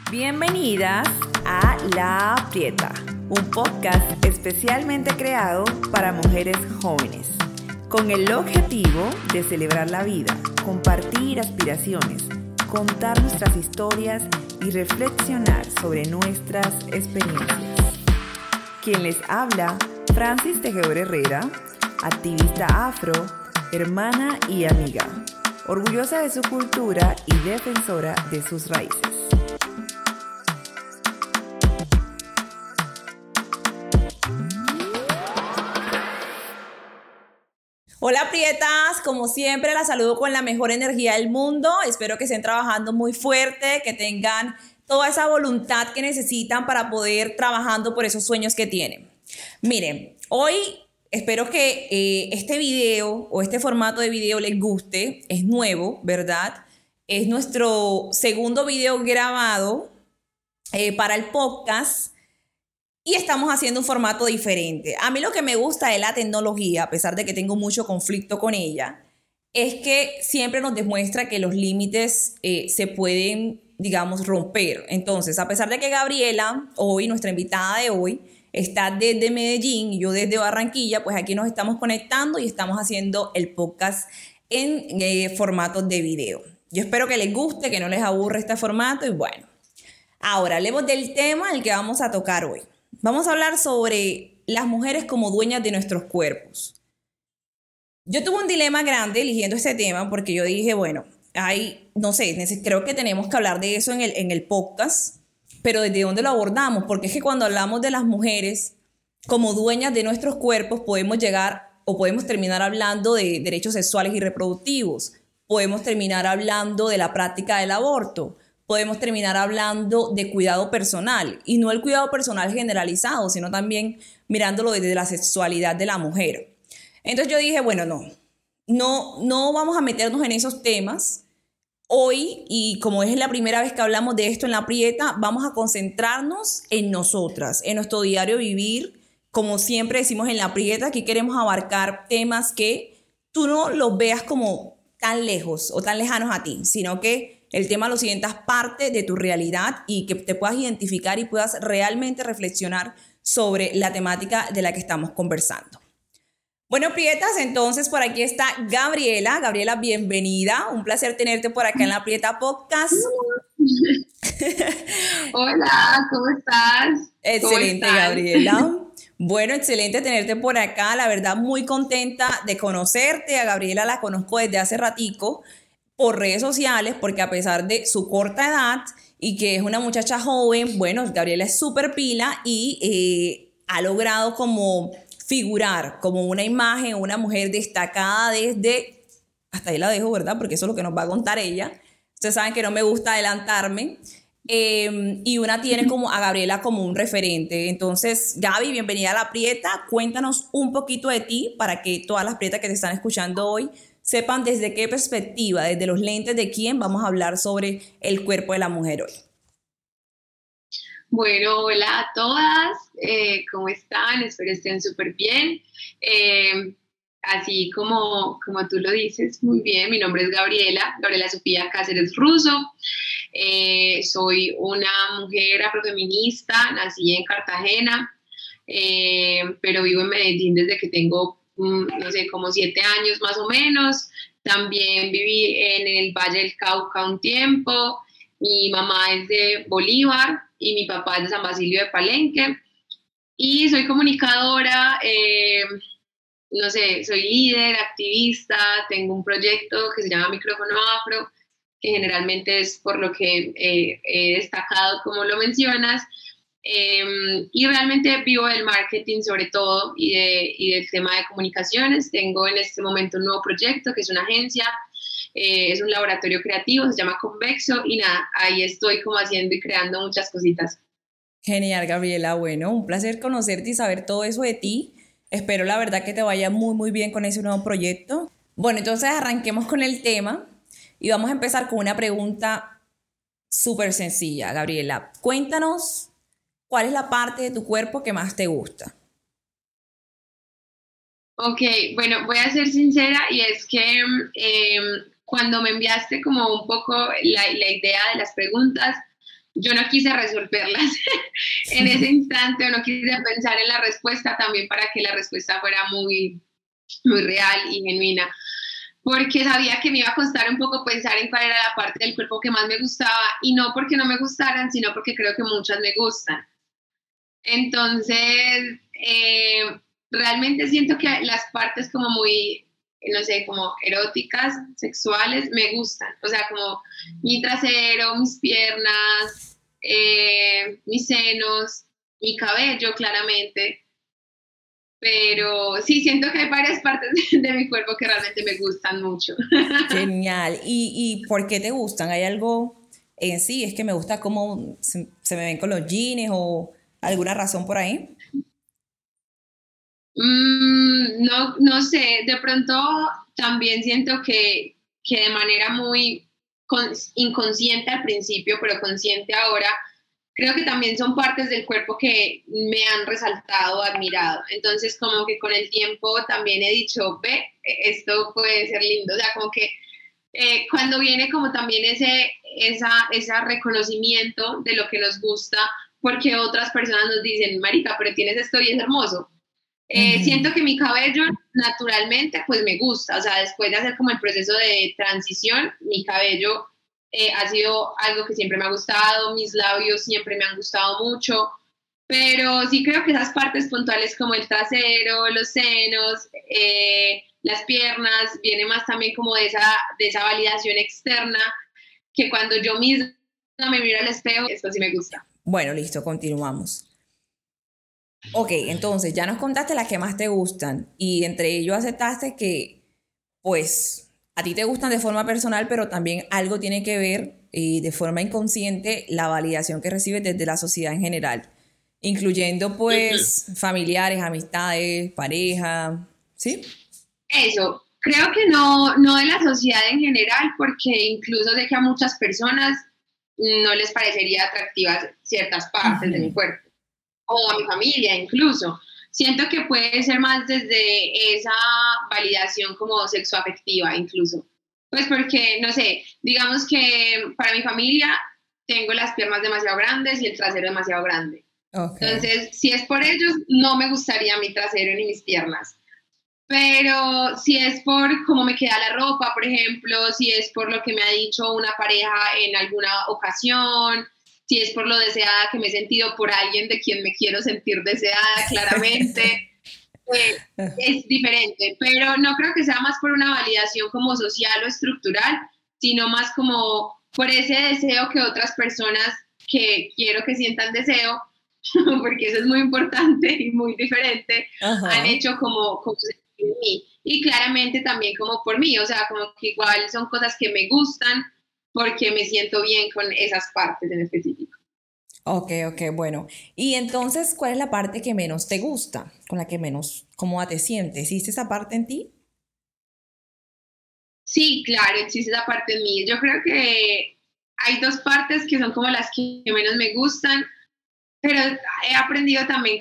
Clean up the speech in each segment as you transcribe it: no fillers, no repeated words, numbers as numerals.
Bienvenidas a La Prieta, un podcast especialmente creado para mujeres jóvenes, con el objetivo de celebrar la vida, compartir aspiraciones, contar nuestras historias y reflexionar sobre nuestras experiencias. Quien les habla, Francis Tejedor Herrera, activista afro, hermana y amiga, orgullosa de su cultura y defensora de sus raíces. Hola Prietas, como siempre las saludo con la mejor energía del mundo. Espero que estén trabajando muy fuerte, que tengan toda esa voluntad que necesitan para poder trabajando por esos sueños que tienen. Miren, hoy espero que este video o este formato de video les guste. Es nuevo, ¿verdad? Es nuestro segundo video grabado para el podcast. Y estamos haciendo un formato diferente. A mí lo que me gusta de la tecnología, a pesar de que tengo mucho conflicto con ella, es que siempre nos demuestra que los límites se pueden, digamos, romper. Entonces, a pesar de que Gabriela, hoy, nuestra invitada de hoy, está desde Medellín y yo desde Barranquilla, pues aquí nos estamos conectando y estamos haciendo el podcast en formatos de video. Yo espero que les guste, que no les aburra este formato y bueno. Ahora, hablemos del tema del que vamos a tocar hoy. Vamos a hablar sobre las mujeres como dueñas de nuestros cuerpos. Yo tuve un dilema grande eligiendo este tema porque yo dije, bueno, no sé, creo que tenemos que hablar de eso en el podcast, pero ¿desde dónde lo abordamos? Porque es que cuando hablamos de las mujeres como dueñas de nuestros cuerpos podemos llegar o podemos terminar hablando de derechos sexuales y reproductivos, podemos terminar hablando de la práctica del aborto, podemos terminar hablando de cuidado personal, y no el cuidado personal generalizado, sino también mirándolo desde la sexualidad de la mujer. Entonces yo dije, bueno, no vamos a meternos en esos temas hoy, y como es la primera vez que hablamos de esto en La Prieta, vamos a concentrarnos en nosotras, en nuestro diario vivir. Como siempre decimos en La Prieta, aquí queremos abarcar temas que tú no los veas como tan lejos o tan lejanos a ti, sino que el tema lo sientas parte de tu realidad y que te puedas identificar y puedas realmente reflexionar sobre la temática de la que estamos conversando. Bueno, Prietas, entonces por aquí está Gabriela. Gabriela, bienvenida. Un placer tenerte por acá en La Prieta Podcast. Hola, ¿cómo estás? Excelente, ¿Cómo Gabriela. Bueno, excelente tenerte por acá. La verdad, muy contenta de conocerte. A Gabriela la conozco desde hace ratico por redes sociales, porque a pesar de su corta edad y que es una muchacha joven, bueno, Gabriela es súper pila y ha logrado como figurar como una imagen, una mujer destacada desde, hasta ahí la dejo, ¿verdad? Porque eso es lo que nos va a contar ella. Ustedes saben que no me gusta adelantarme. Y una tiene como a Gabriela como un referente. Entonces, Gaby, bienvenida a La Prieta. Cuéntanos un poquito de ti para que todas las prietas que te están escuchando hoy sepan desde qué perspectiva, desde los lentes de quién vamos a hablar sobre el cuerpo de la mujer hoy. Bueno, hola a todas, ¿cómo están? Espero estén súper bien. Así como tú lo dices, muy bien, mi nombre es Gabriela Sofía Cáceres Russo. Soy una mujer afrofeminista, nací en Cartagena, pero vivo en Medellín desde que tengo no sé, como 7 años más o menos. También viví en el Valle del Cauca un tiempo. Mi mamá es de Bolívar y mi papá es de San Basilio de Palenque. Y soy comunicadora, no sé, soy líder, activista, tengo un proyecto que se llama Micrófono Afro, que generalmente es por lo que he destacado, como lo mencionas. Y realmente vivo del marketing sobre todo y del tema de comunicaciones. Tengo en este momento un nuevo proyecto que es una agencia, es un laboratorio creativo, se llama Convexo y nada, ahí estoy como haciendo y creando muchas cositas. Genial, Gabriela. Bueno, un placer conocerte y saber todo eso de ti. Espero la verdad que te vaya muy, muy bien con ese nuevo proyecto. Bueno, entonces arranquemos con el tema y vamos a empezar con una pregunta súper sencilla, Gabriela. Cuéntanos, ¿cuál es la parte de tu cuerpo que más te gusta? Ok, bueno, voy a ser sincera y es que cuando me enviaste como un poco la idea de las preguntas, yo no quise resolverlas en ese instante, o no quise pensar en la respuesta también para que la respuesta fuera muy, muy real y genuina, porque sabía que me iba a costar un poco pensar en cuál era la parte del cuerpo que más me gustaba, y no porque no me gustaran, sino porque creo que muchas me gustan. Entonces, realmente siento que las partes como muy, no sé, como eróticas, sexuales, me gustan. O sea, como mi trasero, mis piernas, mis senos, mi cabello, claramente. Pero sí, siento que hay varias partes de mi cuerpo que realmente me gustan mucho. Genial. ¿Y por qué te gustan? ¿Hay algo en sí? ¿Es que me gusta cómo se me ven con los jeans o alguna razón por ahí? No, no sé, de pronto también siento que de manera muy inconsciente al principio, pero consciente ahora, creo que también son partes del cuerpo que me han resaltado, admirado. Entonces, como que con el tiempo también he dicho, ve, esto puede ser lindo. O sea, como que cuando viene como también ese reconocimiento de lo que nos gusta, porque otras personas nos dicen, marica, pero tienes esto y es hermoso. Siento que mi cabello naturalmente pues me gusta, o sea, después de hacer como el proceso de transición, mi cabello ha sido algo que siempre me ha gustado, mis labios siempre me han gustado mucho, pero sí creo que esas partes puntuales como el trasero, los senos, las piernas, viene más también como de esa validación externa, que cuando yo misma me miro al espejo, esto sí me gusta. Bueno, listo, continuamos. Ok, entonces ya nos contaste las que más te gustan y entre ellos aceptaste que, pues, a ti te gustan de forma personal, pero también algo tiene que ver de forma inconsciente la validación que recibes desde la sociedad en general, incluyendo, pues, familiares, amistades, pareja, ¿sí? Eso, creo que no de la sociedad en general, porque incluso sé que a muchas personas no les parecería atractivas ciertas partes de mi cuerpo, o a mi familia incluso. Siento que puede ser más desde esa validación como sexoafectiva incluso. Pues porque, no sé, digamos que para mi familia tengo las piernas demasiado grandes y el trasero demasiado grande. Ok. Entonces, si es por ellos, no me gustaría mi trasero ni mis piernas. Pero si es por cómo me queda la ropa, por ejemplo, si es por lo que me ha dicho una pareja en alguna ocasión, si es por lo deseada que me he sentido por alguien de quien me quiero sentir deseada, claramente, es diferente. Pero no creo que sea más por una validación como social o estructural, sino más como por ese deseo que otras personas que quiero que sientan deseo, porque eso es muy importante y muy diferente, han Ajá. hecho como en mí. Y claramente también como por mí, o sea, como que igual son cosas que me gustan porque me siento bien con esas partes en específico. Ok, ok, bueno. Y entonces, ¿cuál es la parte que menos te gusta? Con la que menos cómoda te sientes. ¿Existe esa parte en ti? Sí, claro, existe esa parte en mí. Yo creo que hay dos partes que son como las que menos me gustan, pero he aprendido también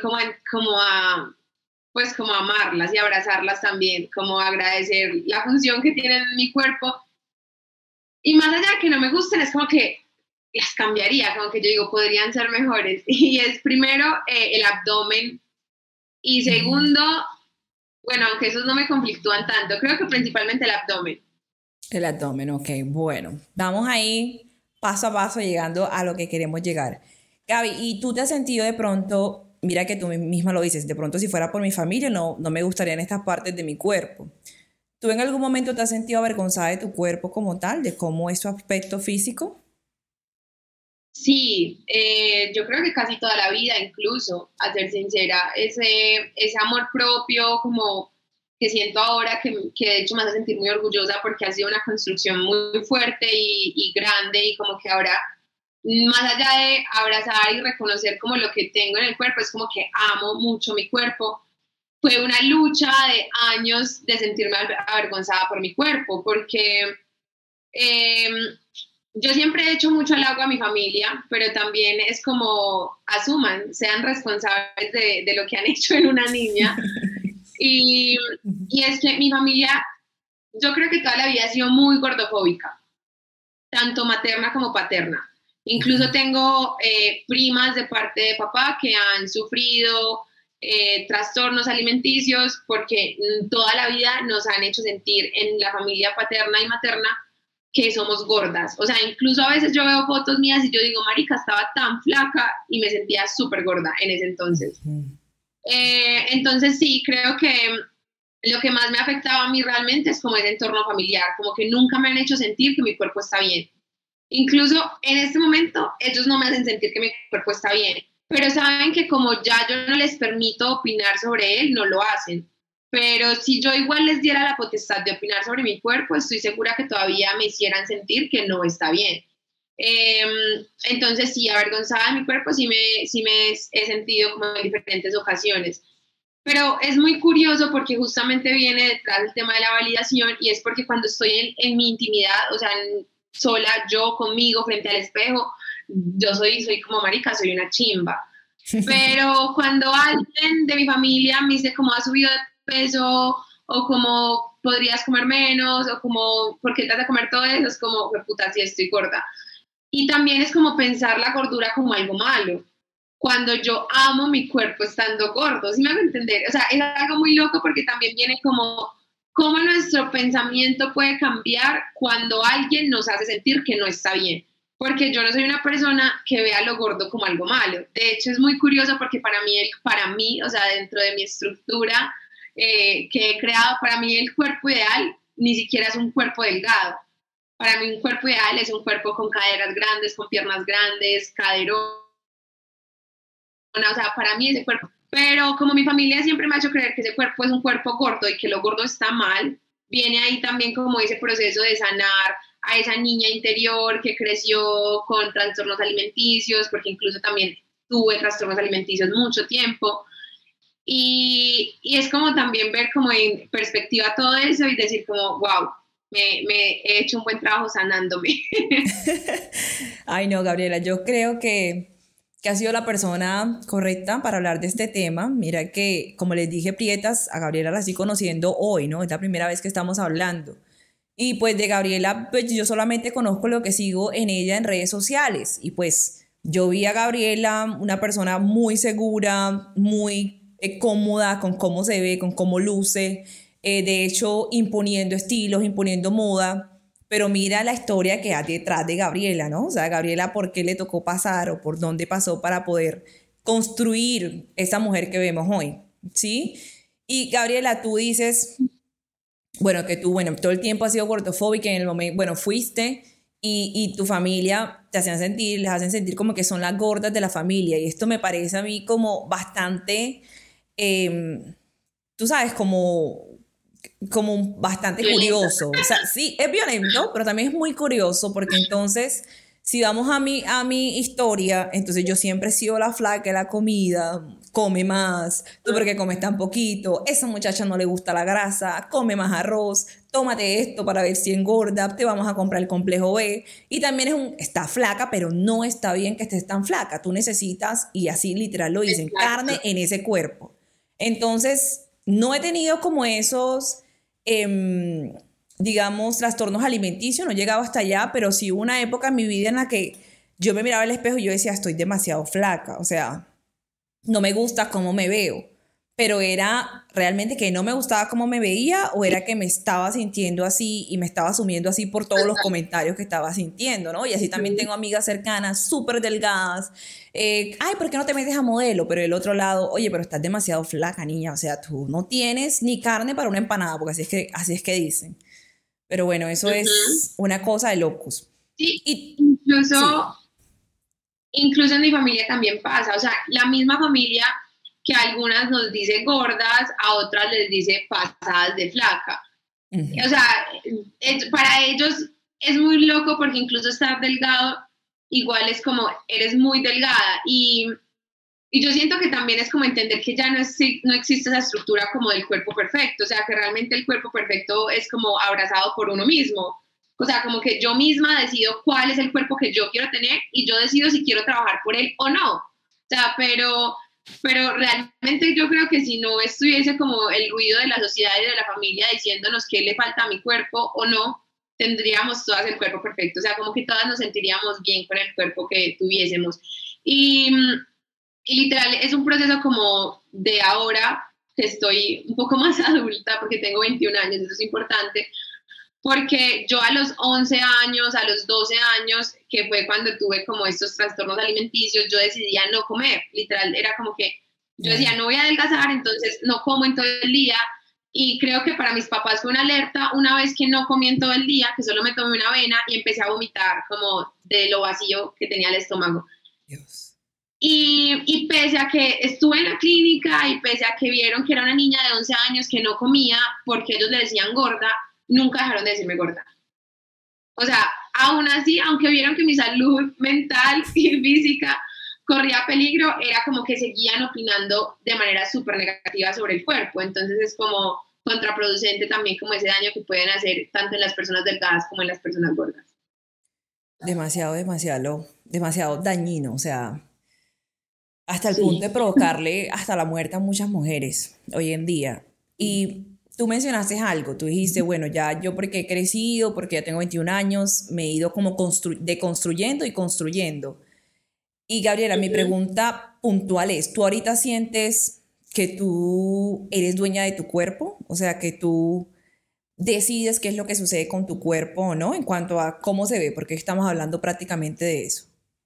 pues como a amarlas y abrazarlas también, como agradecer la función que tienen en mi cuerpo. Y más allá de que no me gusten, es como que las cambiaría, como que yo digo, podrían ser mejores. Y es primero el abdomen y segundo, bueno, aunque esos no me conflictúan tanto, creo que principalmente el abdomen. El abdomen, ok, bueno. Vamos ahí paso a paso llegando a lo que queremos llegar. Gaby, ¿y tú te has sentido de pronto, mira que tú misma lo dices, de pronto si fuera por mi familia no me gustarían estas partes de mi cuerpo? ¿Tú en algún momento te has sentido avergonzada de tu cuerpo como tal, de cómo es su aspecto físico? Sí, yo creo que casi toda la vida, incluso, a ser sincera, ese amor propio como que siento ahora, que de hecho me hace sentir muy orgullosa porque ha sido una construcción muy fuerte y grande y como que ahora, más allá de abrazar y reconocer como lo que tengo en el cuerpo, es como que amo mucho mi cuerpo. Fue una lucha de años de sentirme avergonzada por mi cuerpo, porque eh, yo siempre he hecho mucho halago a mi familia, pero también es como asuman, sean responsables de lo que han hecho en una niña. Y, y es que mi familia, yo creo que toda la vida ha sido muy gordofóbica, tanto materna como paterna. Incluso tengo primas de parte de papá que han sufrido trastornos alimenticios porque toda la vida nos han hecho sentir en la familia paterna y materna que somos gordas. O sea, incluso a veces yo veo fotos mías y yo digo, marica, estaba tan flaca y me sentía súper gorda en ese entonces. Entonces sí, creo que lo que más me afectaba a mí realmente es como ese entorno familiar, como que nunca me han hecho sentir que mi cuerpo está bien. Incluso en este momento ellos no me hacen sentir que mi cuerpo está bien, pero saben que como ya yo no les permito opinar sobre él, no lo hacen. Pero si yo igual les diera la potestad de opinar sobre mi cuerpo, estoy segura que todavía me hicieran sentir que no está bien. Entonces sí, avergonzada de mi cuerpo, sí me he sentido como en diferentes ocasiones. Pero es muy curioso porque justamente viene detrás del tema de la validación y es porque cuando estoy en mi intimidad, o sea, sola, yo conmigo frente al espejo, yo soy como marica, soy una chimba. Pero cuando alguien de mi familia me dice cómo has subido de peso o cómo podrías comer menos o como por qué te vas a comer todo eso, es como, puta, sí estoy gorda. Y también es como pensar la gordura como algo malo, cuando yo amo mi cuerpo estando gordo, ¿sí me hago entender? O sea, es algo muy loco porque también viene como cómo nuestro pensamiento puede cambiar cuando alguien nos hace sentir que no está bien. Porque yo no soy una persona que vea lo gordo como algo malo. De hecho, es muy curioso porque para mí, o sea, dentro de mi estructura que he creado, para mí el cuerpo ideal ni siquiera es un cuerpo delgado. Para mí un cuerpo ideal es un cuerpo con caderas grandes, con piernas grandes, caderón. O sea, para mí ese cuerpo. Pero como mi familia siempre me ha hecho creer que ese cuerpo es un cuerpo gordo y que lo gordo está mal, viene ahí también como ese proceso de sanar a esa niña interior que creció con trastornos alimenticios, porque incluso también tuve trastornos alimenticios mucho tiempo. Y es como también ver como en perspectiva todo eso y decir como, wow, me he hecho un buen trabajo sanándome. Ay, no, Gabriela, yo creo que ha sido la persona correcta para hablar de este tema. Mira que, como les dije, Prietas, a Gabriela la estoy conociendo hoy, ¿no? Es la primera vez que estamos hablando. Y pues de Gabriela, pues yo solamente conozco lo que sigo en ella en redes sociales. Y pues yo vi a Gabriela, una persona muy segura, muy cómoda con cómo se ve, con cómo luce. De hecho, imponiendo estilos, imponiendo moda. Pero mira la historia que hay detrás de Gabriela, ¿no? O sea, Gabriela, ¿por qué le tocó pasar o por dónde pasó para poder construir esa mujer que vemos hoy? ¿Sí? Y Gabriela, tú dices, bueno, que tú, bueno, todo el tiempo has sido gordofóbica, en el momento, bueno, fuiste y tu familia te hacían sentir, les hacen sentir como que son las gordas de la familia. Y esto me parece a mí como bastante, tú sabes, como bastante curioso. O sea, sí, es violento, pero también es muy curioso porque entonces, si vamos a mi historia, entonces yo siempre he sido la flaca de la comida, come más, tú porque comes tan poquito, esa muchacha no le gusta la grasa, come más arroz, tómate esto para ver si engorda, te vamos a comprar el complejo B, y también está flaca, pero no está bien que estés tan flaca, tú necesitas, y así literal lo dicen, carne en ese cuerpo. Entonces, no he tenido como esos, digamos, trastornos alimenticios, no he llegado hasta allá, pero sí hubo una época en mi vida en la que yo me miraba al espejo y yo decía, estoy demasiado flaca, o sea, no me gusta cómo me veo, pero era realmente que no me gustaba cómo me veía o era que me estaba sintiendo así y me estaba asumiendo así por todos los comentarios que estaba sintiendo, ¿no? Y así también tengo amigas cercanas súper delgadas, ay, ¿por qué no te metes a modelo? Pero del otro lado, oye, pero estás demasiado flaca, niña, o sea, tú no tienes ni carne para una empanada, porque así es que dicen. Pero bueno, eso es una cosa de locos. Sí, Y, incluso, sí. incluso en mi familia también pasa, o sea, la misma familia que a algunas nos dice gordas, a otras les dice pasadas de flaca. O sea, para ellos es muy loco porque incluso estar delgado igual es como eres muy delgada y yo siento que también es como entender que ya no existe esa estructura como del cuerpo perfecto, o sea, que realmente el cuerpo perfecto es como abrazado por uno mismo. O sea, como que yo misma decido cuál es el cuerpo que yo quiero tener y yo decido si quiero trabajar por él o no. O sea, pero realmente yo creo que si no estuviese como el ruido de la sociedad y de la familia diciéndonos qué le falta a mi cuerpo o no, tendríamos todas el cuerpo perfecto, o sea, como que todas nos sentiríamos bien con el cuerpo que tuviésemos. Y, y literal, es un proceso como de ahora, que estoy un poco más adulta, porque tengo 21 años, eso es importante, porque yo a los 11 años, a los 12 años, que fue cuando tuve como estos trastornos alimenticios, yo decidía no comer, literal, era como que yo decía, no voy a adelgazar, entonces no como en todo el día, y creo que para mis papás fue una alerta una vez que no comí en todo el día, que solo me tomé una avena y empecé a vomitar como de lo vacío que tenía el estómago. Dios. Y pese a que estuve en la clínica y pese a que vieron que era una niña de 11 años que no comía porque ellos le decían gorda, nunca dejaron de decirme gorda. O sea, aún así, aunque vieron que mi salud mental y física corría peligro, era como que seguían opinando de manera súper negativa sobre el cuerpo. Entonces es como contraproducente también como ese daño que pueden hacer tanto en las personas delgadas como en las personas gordas. Demasiado dañino, o sea, hasta el Sí. punto de provocarle hasta la muerte a muchas mujeres hoy en día. Y tú mencionaste algo, tú dijiste, bueno, ya yo porque he crecido, porque ya tengo 21 años, me he ido como deconstruyendo y construyendo. Y Gabriela, mi pregunta puntual es, ¿tú ahorita sientes que tú eres dueña de tu cuerpo? O sea, que tú decides qué es lo que sucede con tu cuerpo o no, en cuanto a cómo se ve, porque estamos hablando prácticamente de eso.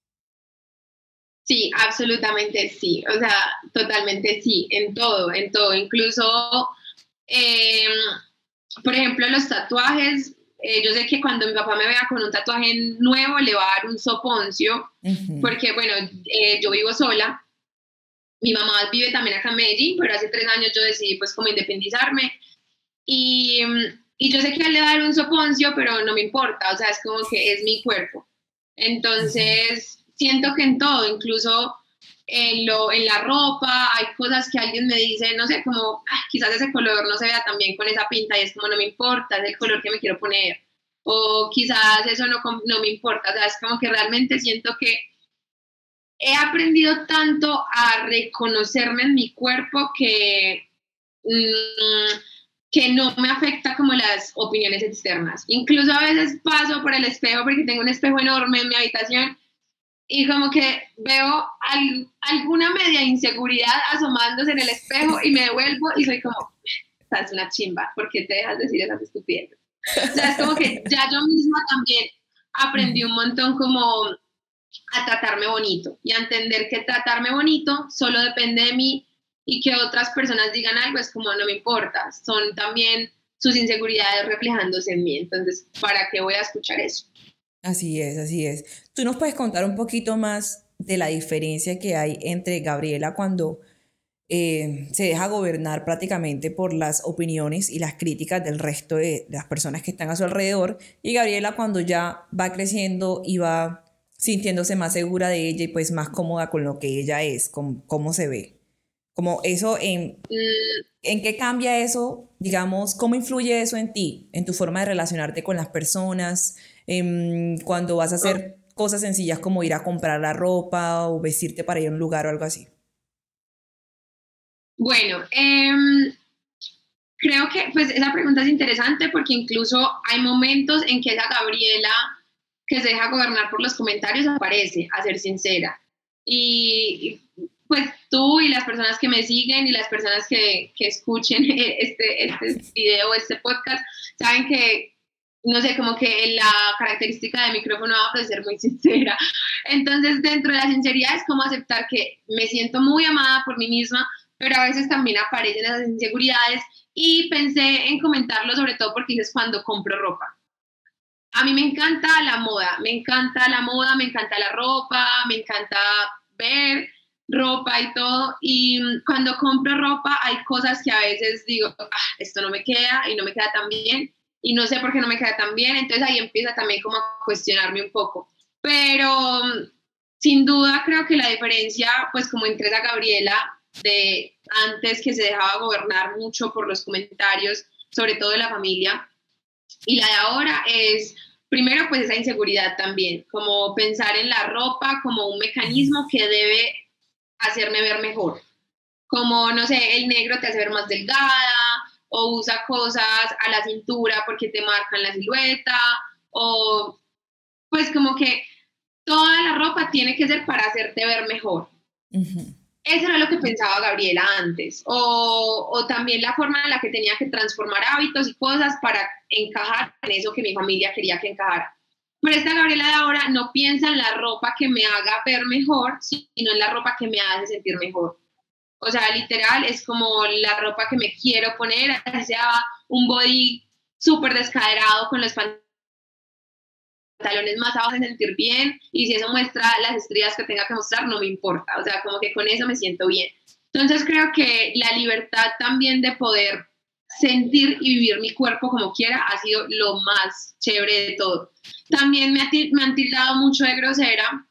Sí, absolutamente sí, o sea, totalmente sí, en todo, incluso, eh, por ejemplo, los tatuajes, yo sé que cuando mi papá me vea con un tatuaje nuevo le va a dar un soponcio, porque bueno, yo vivo sola, mi mamá vive también acá en Medellín, pero hace 3 años yo decidí pues como independizarme, y yo sé que él le va a dar un soponcio, pero no me importa, o sea, es como que es mi cuerpo, entonces siento que en todo, incluso en la ropa, hay cosas que alguien me dice, no sé, como quizás ese color no se vea tan bien con esa pinta y es como no me importa, es el color que me quiero poner, o quizás eso no me importa, o sea, es como que realmente siento que he aprendido tanto a reconocerme en mi cuerpo que no me afecta como las opiniones externas. Incluso a veces paso por el espejo porque tengo un espejo enorme en mi habitación y como que veo alguna media inseguridad asomándose en el espejo y me devuelvo y soy como, estás una chimba, ¿por qué te dejas decir esas estupideces? O sea, es como que ya yo misma también aprendí un montón como a tratarme bonito y a entender que tratarme bonito solo depende de mí y que otras personas digan algo es como no me importa, son también sus inseguridades reflejándose en mí, entonces, ¿para qué voy a escuchar eso? Así es, así es. ¿Tú nos puedes contar un poquito más de la diferencia que hay entre Gabriela cuando se deja gobernar prácticamente por las opiniones y las críticas del resto de las personas que están a su alrededor y Gabriela cuando ya va creciendo y va sintiéndose más segura de ella y pues más cómoda con lo que ella es, con cómo se ve? Como eso, ¿en qué cambia eso? Digamos, ¿cómo influye eso en ti, en tu forma de relacionarte con las personas? Cuando vas a hacer cosas sencillas como ir a comprar la ropa o vestirte para ir a un lugar o algo así. Bueno, creo que pues esa pregunta es interesante porque incluso hay momentos en que esa Gabriela que se deja gobernar por los comentarios aparece, a ser sincera. Y pues tú y las personas que me siguen y las personas que escuchen este video, este podcast, saben que no sé, como que la característica de micrófono va a ser muy sincera. Entonces, dentro de la sinceridad es como aceptar que me siento muy amada por mí misma, pero a veces también aparecen esas inseguridades y pensé en comentarlo sobre todo porque es cuando compro ropa. A mí me encanta la moda, me encanta la ropa, me encanta ver ropa y todo, y cuando compro ropa hay cosas que a veces digo, esto no me queda y no me queda tan bien, y no sé por qué no me queda tan bien, entonces ahí empieza también como a cuestionarme un poco. Pero sin duda creo que la diferencia, pues como entre esa Gabriela de antes que se dejaba gobernar mucho por los comentarios, sobre todo de la familia, y la de ahora es, primero pues esa inseguridad también, como pensar en la ropa como un mecanismo que debe hacerme ver mejor. Como, no sé, el negro te hace ver más delgada, o usa cosas a la cintura porque te marcan la silueta, o pues como que toda la ropa tiene que ser para hacerte ver mejor. Ujú. Eso era lo que pensaba Gabriela antes, o también la forma en la que tenía que transformar hábitos y cosas para encajar en eso que mi familia quería que encajara. Pero esta Gabriela de ahora no piensa en la ropa que me haga ver mejor, sino en la ropa que me hace sentir mejor. O sea, literal, es como la ropa que me quiero poner, así sea un body súper descaderado con los pantalones más abajo de sentir bien, y si eso muestra las estrías que tenga que mostrar, no me importa, o sea, como que con eso me siento bien. Entonces creo que la libertad también de poder sentir y vivir mi cuerpo como quiera ha sido lo más chévere de todo. También me han tildado mucho de grosera,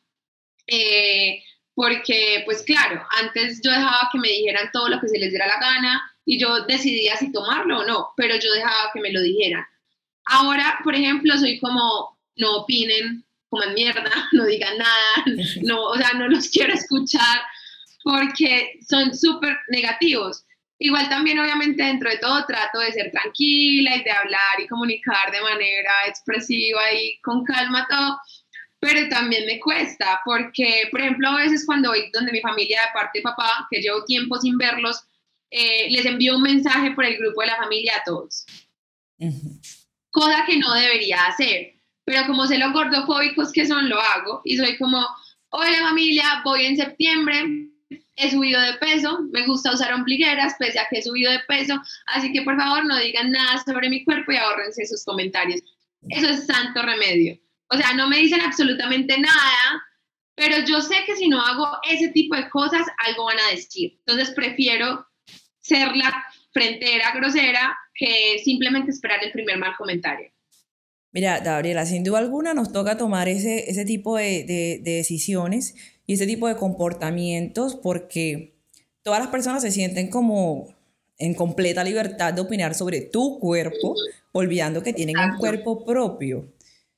porque pues claro, antes yo dejaba que me dijeran todo lo que se les diera la gana y yo decidía si tomarlo o no, pero yo dejaba que me lo dijeran. Ahora, por ejemplo, soy como, no opinen, coman mierda, no digan nada, no, o sea, no los quiero escuchar porque son súper negativos. Igual también, obviamente, dentro de todo trato de ser tranquila y de hablar y comunicar de manera expresiva y con calma todo, pero también me cuesta porque, por ejemplo, a veces cuando voy donde mi familia de parte de papá, que llevo tiempo sin verlos, les envío un mensaje por el grupo de la familia a todos. Uh-huh. Cosa que no debería hacer, pero como sé lo gordofóbicos que son, lo hago y soy como, hola familia, voy en septiembre, he subido de peso, me gusta usar ombligueras pese a que he subido de peso, así que por favor no digan nada sobre mi cuerpo y ahórrense sus comentarios. Eso es santo remedio. O sea, no me dicen absolutamente nada, pero yo sé que si no hago ese tipo de cosas, algo van a decir. Entonces prefiero ser la frentera grosera que simplemente esperar el primer mal comentario. Mira, Gabriela, sin duda alguna nos toca tomar ese tipo de decisiones y ese tipo de comportamientos porque todas las personas se sienten como en completa libertad de opinar sobre tu cuerpo, olvidando que tienen un cuerpo propio.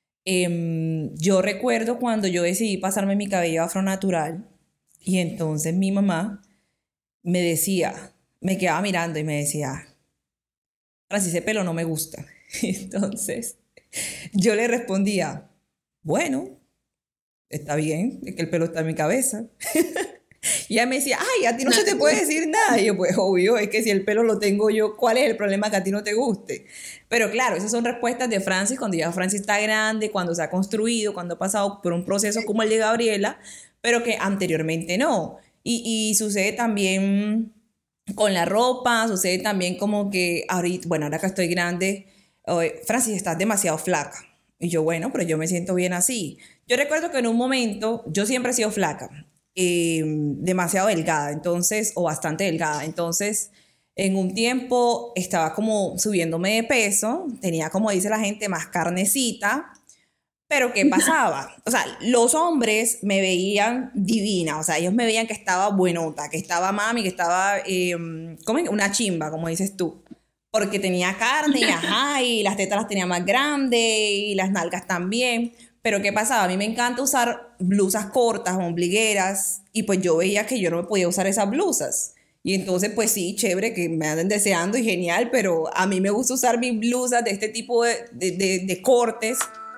Yo recuerdo cuando yo decidí pasarme mi cabello afronatural y entonces mi mamá me decía, me quedaba mirando y me decía, Francis, ese pelo no me gusta. Entonces yo le respondía, bueno, está bien, es que el pelo está en mi cabeza. Y ella me decía, ay, a ti no se te puede decir nada. Y yo, pues obvio, es que si el pelo lo tengo yo, ¿cuál es el problema que a ti no te guste? Pero claro, esas son respuestas de Francis cuando ya Francis está grande, cuando se ha construido, cuando ha pasado por un proceso como el de Gabriela, pero que anteriormente no. Y sucede también con la ropa, sucede también como que ahorita, bueno, ahora que estoy grande, Francis, estás demasiado flaca. Y yo, bueno, pero yo me siento bien así. Yo recuerdo que en un momento, yo siempre he sido flaca, demasiado delgada, entonces, o bastante delgada. Entonces, en un tiempo estaba como subiéndome de peso, tenía, como dice la gente, más carnecita. Pero ¿qué pasaba? O sea, los hombres me veían divina, o sea, ellos me veían que estaba buenota, que estaba mami, que estaba como una chimba, como dices tú. Porque tenía carne y ajá, y las tetas las tenía más grandes y las nalgas también. Pero ¿qué pasaba? A mí me encanta usar blusas cortas, ombligueras, y pues yo veía que yo no me podía usar esas blusas. Y entonces, pues sí, chévere, que me anden deseando y genial, pero a mí me gusta usar mis blusas de este tipo de cortes.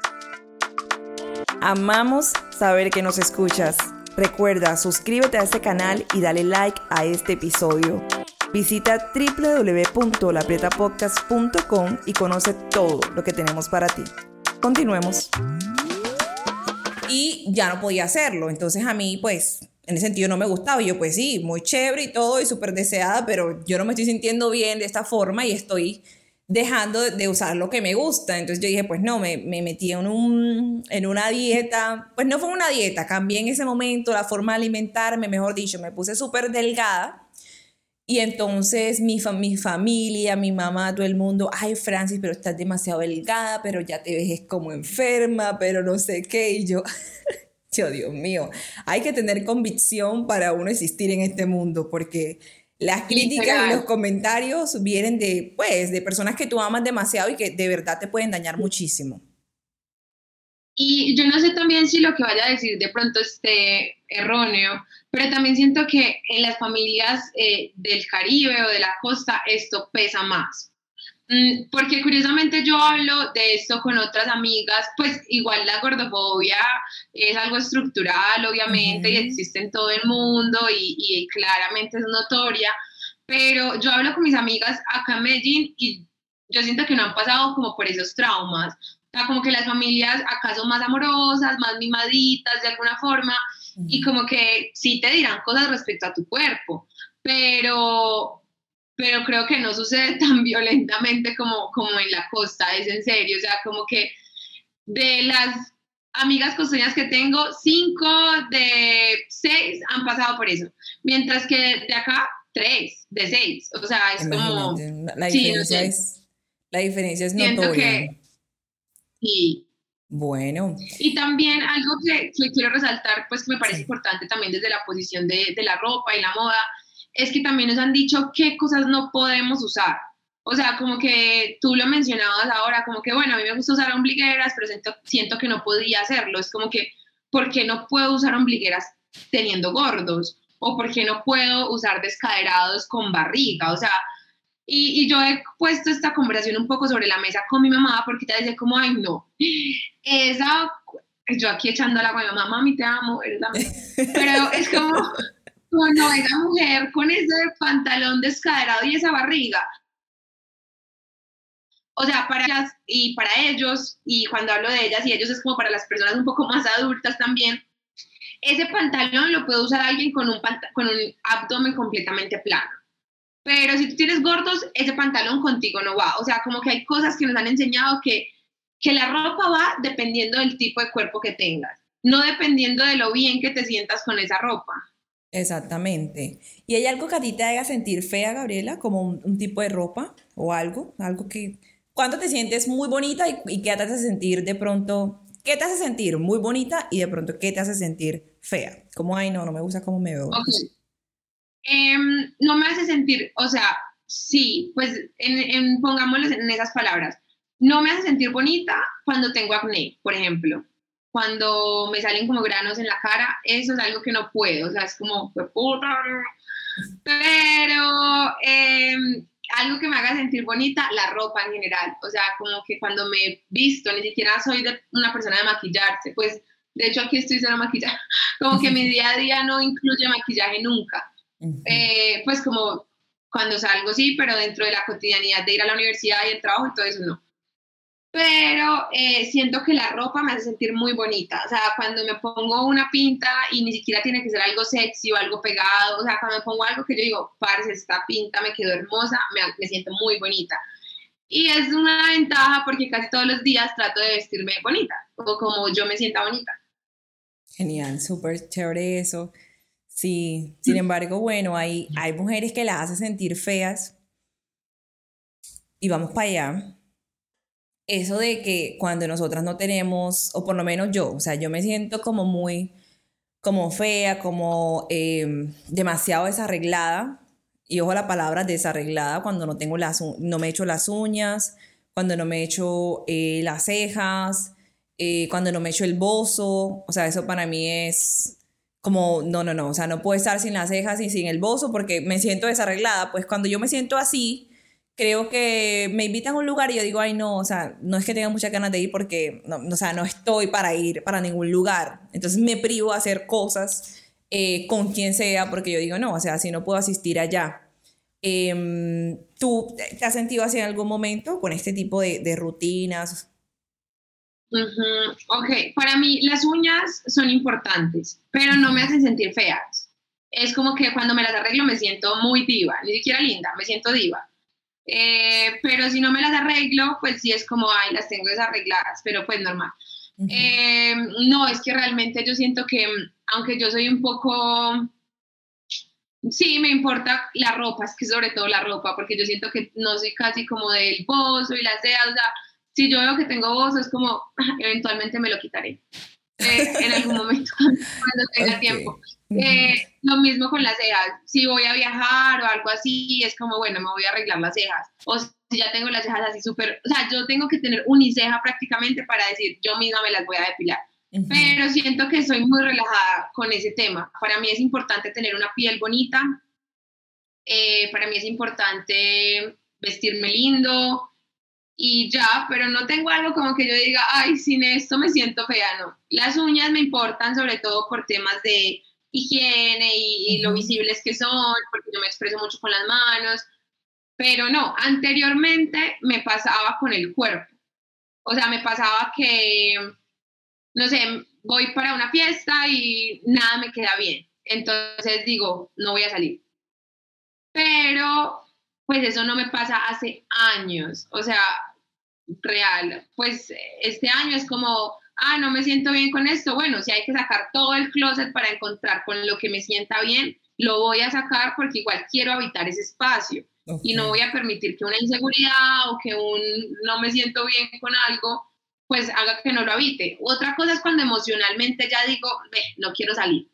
Amamos saber que nos escuchas. Recuerda, suscríbete a este canal y dale like a este episodio. Visita www.laprietapodcast.com y conoce todo lo que tenemos para ti. Continuemos. Y ya no podía hacerlo, entonces a mí pues en ese sentido no me gustaba. Y yo pues sí, muy chévere y todo y súper deseada, pero yo no me estoy sintiendo bien de esta forma y estoy dejando de usar lo que me gusta. Entonces yo dije, pues no, me metí en una dieta. Pues no fue una dieta, cambié en ese momento la forma de alimentarme, mejor dicho, me puse súper delgada. Y entonces mi familia, mi mamá, todo el mundo, ay Francis, pero estás demasiado delgada, pero ya te ves como enferma, pero no sé qué. Y yo, Dios mío, hay que tener convicción para uno existir en este mundo, porque las críticas y los comentarios vienen de personas que tú amas demasiado y que de verdad te pueden dañar muchísimo. Y yo no sé también si lo que vaya a decir de pronto esté erróneo, pero también siento que en las familias del Caribe o de la costa esto pesa más. Porque curiosamente yo hablo de esto con otras amigas, pues igual la gordofobia es algo estructural, obviamente, y Ujú. existe en todo el mundo y claramente es notoria, pero yo hablo con mis amigas acá en Medellín y yo siento que no han pasado como por esos traumas. O sea, como que las familias acá son más amorosas, más mimaditas de alguna forma, y Ujú. como que sí te dirán cosas respecto a tu cuerpo, pero creo que no sucede tan violentamente como en la costa, es en serio, o sea, como que de las amigas costeñas que tengo, 5 de 6 han pasado por eso, mientras que de acá, 3 de 6, o sea, es como, Imagínate, sí, no sé, la diferencia es siento notoria. que sí. Bueno, Y también algo que quiero resaltar, pues que me parece sí. importante también desde la posición de la ropa y la moda, es que también nos han dicho qué cosas no podemos usar. O sea, como que tú lo mencionabas ahora, como que bueno, a mí me gusta usar ombligueras, pero siento que no podía hacerlo. Es como que, ¿por qué no puedo usar ombligueras teniendo gordos? ¿O por qué no puedo usar descaderados con barriga? O sea, y yo he puesto esta conversación un poco sobre la mesa con mi mamá porque ella dice como, ay no, esa, yo aquí echando la agua a mi mamá, mami te amo, eres la mejor. Pero es como no, esa mujer con ese pantalón descaderado y esa barriga. O sea, para ellas y para ellos, y cuando hablo de ellas y ellos es como para las personas un poco más adultas también, ese pantalón lo puede usar alguien con un abdomen completamente plano. Pero si tú tienes gordos, ese pantalón contigo no va. O sea, como que hay cosas que nos han enseñado que la ropa va dependiendo del tipo de cuerpo que tengas, no dependiendo de lo bien que te sientas con esa ropa. Exactamente. ¿Y hay algo que a ti te haga sentir fea, Gabriela? Como un tipo de ropa o algo, algo que... ¿Cuándo te sientes muy bonita y qué te hace sentir de pronto? ¿Qué te hace sentir muy bonita y de pronto qué te hace sentir fea? Como, ay, no, no me gusta cómo me veo, algo así. Ok. No me hace sentir, o sea, sí, pues pongámoslo en esas palabras. No me hace sentir bonita cuando tengo acné, por ejemplo. Cuando me salen como granos en la cara, eso es algo que no puedo. O sea, es como, "Fue puta". Pero algo que me haga sentir bonita, la ropa en general. O sea, como que cuando me visto, ni siquiera soy una persona de maquillarse. Pues, de hecho, aquí estoy cero maquillaje. Como que mi día a día no incluye maquillaje nunca. Ujú. Pues como cuando salgo sí, pero dentro de la cotidianidad de ir a la universidad y el trabajo y todo eso no. Pero siento que la ropa me hace sentir muy bonita, o sea, cuando me pongo una pinta y ni siquiera tiene que ser algo sexy o algo pegado, o sea, cuando me pongo algo que yo digo, parce, esta pinta me quedó hermosa, me siento muy bonita. Y es una ventaja porque casi todos los días trato de vestirme bonita, o como yo me sienta bonita. Genial, súper chévere eso. Sí, sin embargo, bueno, hay mujeres que las hace sentir feas y vamos para allá. Eso de que cuando nosotras no tenemos, o por lo menos yo, o sea, yo me siento como muy, como fea, como demasiado desarreglada, y ojo la palabra desarreglada cuando no tengo no me echo las uñas, cuando no me echo las cejas, cuando no me echo el bozo, o sea, eso para mí es como, no, no, no, o sea, no puedo estar sin las cejas y sin el bozo porque me siento desarreglada, pues cuando yo me siento así, creo que me invitan a un lugar y yo digo, ay, no, o sea, no es que tenga muchas ganas de ir porque, no, o sea, no estoy para ir para ningún lugar. Entonces me privo a hacer cosas con quien sea porque yo digo, no, o sea, si no puedo asistir allá. ¿Tú te has sentido así en algún momento con este tipo de rutinas? Ujú. Ok, para mí las uñas son importantes, pero no me hacen sentir feas. Es como que cuando me las arreglo me siento muy diva, ni siquiera linda, me siento diva. Pero si no me las arreglo, pues sí es como, ay, las tengo desarregladas, pero pues normal. Ujú. No, es que realmente yo siento que, aunque yo soy un poco, sí, me importa la ropa, es que sobre todo la ropa, porque yo siento que no soy casi como del bozo y las cejas, o sea, si yo veo que tengo bozo, es como, eventualmente me lo quitaré en algún momento cuando tenga Ok. tiempo. Ujú. Lo mismo con las cejas. Si voy a viajar o algo así, es como, bueno, me voy a arreglar las cejas. O si ya tengo las cejas así súper, o sea, yo tengo que tener uniceja prácticamente para decir, yo misma me las voy a depilar. Ujú. Pero siento que soy muy relajada con ese tema. Para mí es importante tener una piel bonita, para mí es importante vestirme lindo, y ya, pero no tengo algo como que yo diga, ay, sin esto me siento fea, no. Las uñas me importan sobre todo por temas de higiene y lo Ujú. visibles que son, porque yo me expreso mucho con las manos, pero no, anteriormente me pasaba con el cuerpo. O sea, me pasaba que, no sé, voy para una fiesta y nada me queda bien. Entonces digo, no voy a salir. Pero, pues eso no me pasa hace años. O sea, real. Pues este año es como, no me siento bien con esto. Bueno, si hay que sacar todo el closet para encontrar con lo que me sienta bien, lo voy a sacar porque igual quiero habitar ese espacio y no Ok. voy a permitir que una inseguridad o que un no me siento bien con algo, pues haga que no lo habite. Otra cosa es cuando emocionalmente ya digo, no quiero salir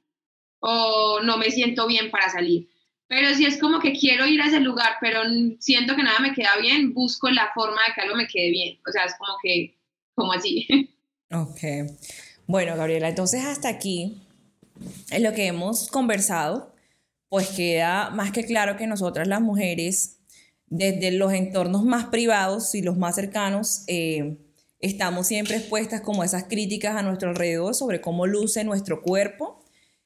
o no me siento bien para salir. Pero si es como que quiero ir a ese lugar, pero siento que nada me queda bien, busco la forma de que algo me quede bien. O sea, es como que, como así. Ok. Bueno, Gabriela, entonces hasta aquí es lo que hemos conversado, pues queda más que claro que nosotras las mujeres, desde los entornos más privados y los más cercanos, estamos siempre expuestas como a esas críticas a nuestro alrededor sobre cómo luce nuestro cuerpo.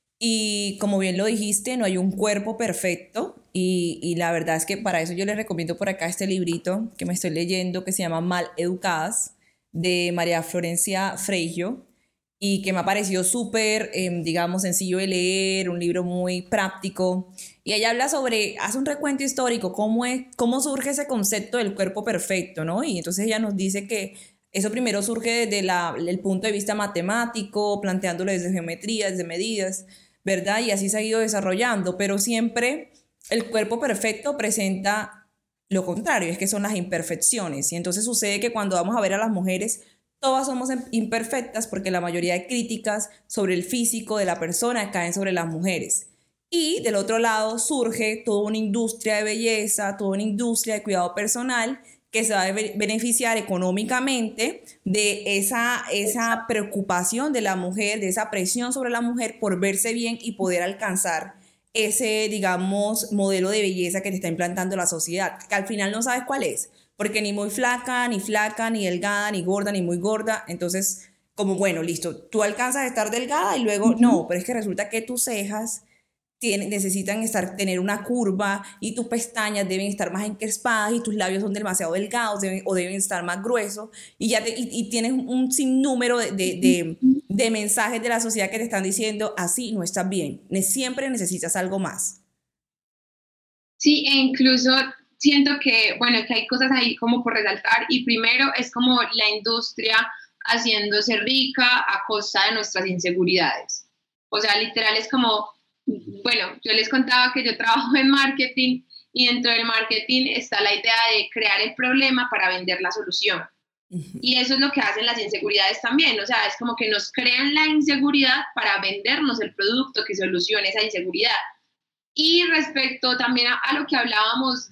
Y como bien lo dijiste, no hay un cuerpo perfecto y la verdad es que para eso yo les recomiendo por acá este librito que me estoy leyendo que se llama Mal Educadas de María Florencia Freigio y que me ha parecido súper, digamos, sencillo de leer, un libro muy práctico. Y ella habla sobre, hace un recuento histórico, cómo surge ese concepto del cuerpo perfecto, ¿no? Y entonces ella nos dice que eso primero surge desde el punto de vista matemático, planteándolo desde geometría, desde medidas, ¿verdad? Y así se ha ido desarrollando, pero siempre el cuerpo perfecto presenta lo contrario, es que son las imperfecciones. Y entonces sucede que cuando vamos a ver a las mujeres, todas somos imperfectas porque la mayoría de críticas sobre el físico de la persona caen sobre las mujeres. Y del otro lado surge toda una industria de belleza, toda una industria de cuidado personal que se va a beneficiar económicamente de esa preocupación de la mujer, de esa presión sobre la mujer por verse bien y poder alcanzar ese, digamos, modelo de belleza que te está implantando la sociedad, que al final no sabes cuál es, porque ni muy flaca, ni delgada, ni gorda, ni muy gorda, entonces, como bueno, listo, tú alcanzas a estar delgada y luego, no, pero es que resulta que tus cejas necesitan tener una curva y tus pestañas deben estar más encrespadas y tus labios son demasiado delgados o deben estar más gruesos y tienes un sinnúmero de mensajes de la sociedad que te están diciendo así no estás bien, siempre necesitas algo más. Sí, e incluso siento que, bueno, que hay cosas ahí como por resaltar y primero es como la industria haciéndose rica a costa de nuestras inseguridades. O sea, literal es como, bueno, yo les contaba que yo trabajo en marketing y dentro del marketing está la idea de crear el problema para vender la solución. Y eso es lo que hacen las inseguridades también, o sea, es como que nos crean la inseguridad para vendernos el producto que solucione esa inseguridad. Y respecto también a lo que hablábamos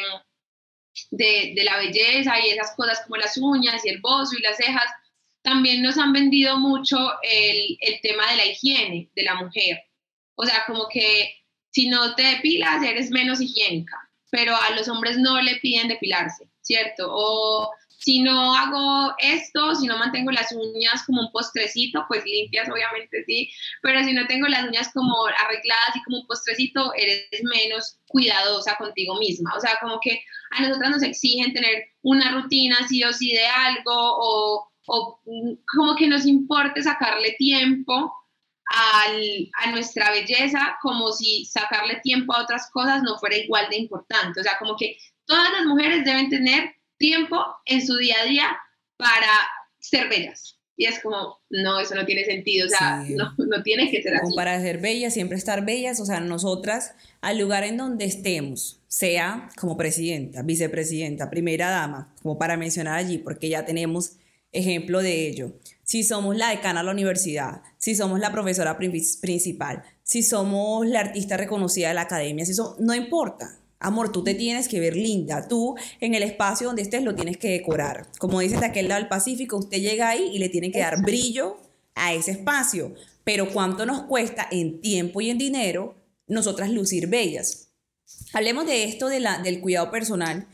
de la belleza y esas cosas como las uñas y el bozo y las cejas, también nos han vendido mucho el tema de la higiene de la mujer. O sea, como que si no te depilas eres menos higiénica, pero a los hombres no le piden depilarse, ¿cierto? O si no hago esto, si no mantengo las uñas como un postrecito, pues limpias obviamente sí, pero si no tengo las uñas como arregladas y como un postrecito, eres menos cuidadosa contigo misma. O sea, como que a nosotras nos exigen tener una rutina sí o sí de algo o como que nos importe sacarle tiempo a nuestra belleza como si sacarle tiempo a otras cosas no fuera igual de importante. O sea, como que todas las mujeres deben tener tiempo en su día a día para ser bellas. Y es como, no, eso no tiene sentido, o sea, no, Sí, no tiene que ser como así. para ser bellas, siempre estar bellas, o sea, nosotras al lugar en donde estemos, sea como presidenta, vicepresidenta, primera dama, como para mencionar allí, porque ya tenemos ejemplo de ello. Si somos la decana de la universidad, si somos la profesora principal, si somos la artista reconocida de la academia, si no importa. Amor, tú te tienes que ver linda. Tú en el espacio donde estés lo tienes que decorar. Como dices de aquel lado del Pacífico, usted llega ahí y le tiene que dar brillo a ese espacio. Pero ¿cuánto nos cuesta en tiempo y en dinero nosotras lucir bellas? Hablemos de esto del cuidado personal